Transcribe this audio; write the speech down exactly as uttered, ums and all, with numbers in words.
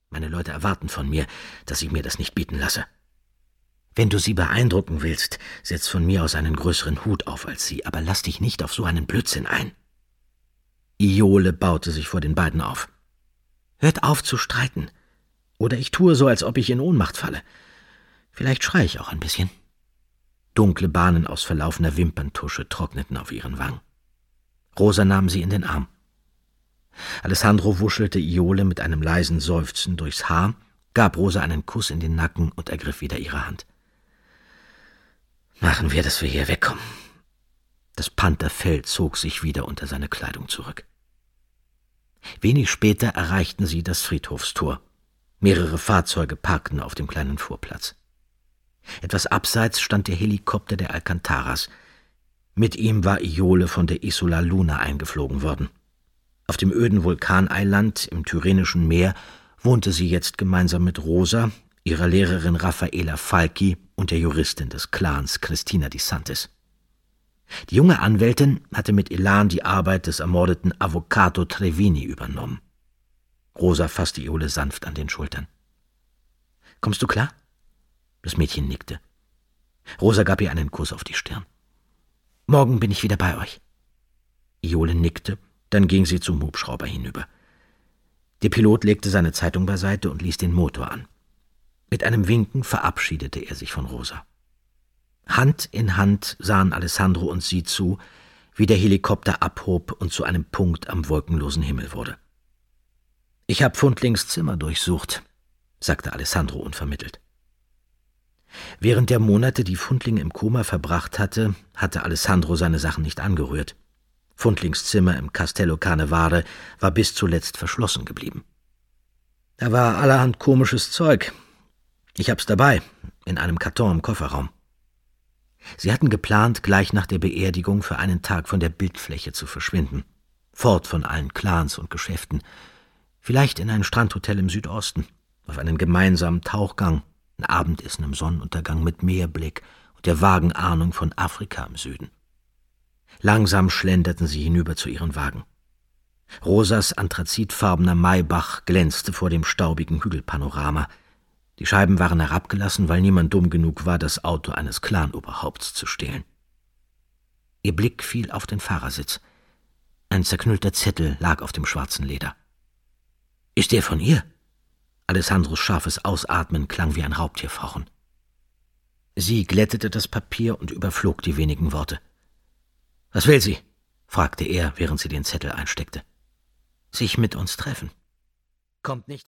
Meine Leute erwarten von mir, dass ich mir das nicht bieten lasse. Wenn du sie beeindrucken willst, setz von mir aus einen größeren Hut auf als sie, aber lass dich nicht auf so einen Blödsinn ein.« Iole baute sich vor den beiden auf. »Hört auf zu streiten, oder ich tue so, als ob ich in Ohnmacht falle. Vielleicht schreie ich auch ein bisschen.« Dunkle Bahnen aus verlaufener Wimperntusche trockneten auf ihren Wangen. Rosa nahm sie in den Arm. Alessandro wuschelte Iole mit einem leisen Seufzen durchs Haar, gab Rosa einen Kuss in den Nacken und ergriff wieder ihre Hand. »Machen wir, dass wir hier wegkommen.« Das Pantherfell zog sich wieder unter seine Kleidung zurück. Wenig später erreichten sie das Friedhofstor. Mehrere Fahrzeuge parkten auf dem kleinen Vorplatz. Etwas abseits stand der Helikopter der Alcantaras. Mit ihm war Iole von der Isola Luna eingeflogen worden. Auf dem öden Vulkaneiland im Tyrrhenischen Meer wohnte sie jetzt gemeinsam mit Rosa, ihrer Lehrerin Raffaela Falchi und der Juristin des Clans Cristina di Santis. Die junge Anwältin hatte mit Elan die Arbeit des ermordeten Avvocato Trevini übernommen. Rosa fasste Iole sanft an den Schultern. »Kommst du klar?« Das Mädchen nickte. Rosa gab ihr einen Kuss auf die Stirn. »Morgen bin ich wieder bei euch.« Iole nickte, dann ging sie zum Hubschrauber hinüber. Der Pilot legte seine Zeitung beiseite und ließ den Motor an. Mit einem Winken verabschiedete er sich von Rosa. Hand in Hand sahen Alessandro und sie zu, wie der Helikopter abhob und zu einem Punkt am wolkenlosen Himmel wurde. »Ich habe Fundlings Zimmer durchsucht«, sagte Alessandro unvermittelt. Während der Monate, die Fundling im Koma verbracht hatte, hatte Alessandro seine Sachen nicht angerührt. Fundlings Zimmer im Castello Canevare war bis zuletzt verschlossen geblieben. Da war allerhand komisches Zeug. Ich hab's dabei, in einem Karton im Kofferraum. Sie hatten geplant, gleich nach der Beerdigung für einen Tag von der Bildfläche zu verschwinden. Fort von allen Clans und Geschäften. Vielleicht in ein Strandhotel im Südosten, auf einen gemeinsamen Tauchgang, ein Abendessen im Sonnenuntergang mit Meerblick und der vagen Ahnung von Afrika im Süden. Langsam schlenderten sie hinüber zu ihren Wagen. Rosas anthrazitfarbener Maybach glänzte vor dem staubigen Hügelpanorama. Die Scheiben waren herabgelassen, weil niemand dumm genug war, das Auto eines Clanoberhaupts zu stehlen. Ihr Blick fiel auf den Fahrersitz. Ein zerknüllter Zettel lag auf dem schwarzen Leder. »Ist der von ihr?« Alessandros scharfes Ausatmen klang wie ein Raubtierfauchen. Sie glättete das Papier und überflog die wenigen Worte. »Was will sie?« fragte er, während sie den Zettel einsteckte. »Sich mit uns treffen. Kommt nicht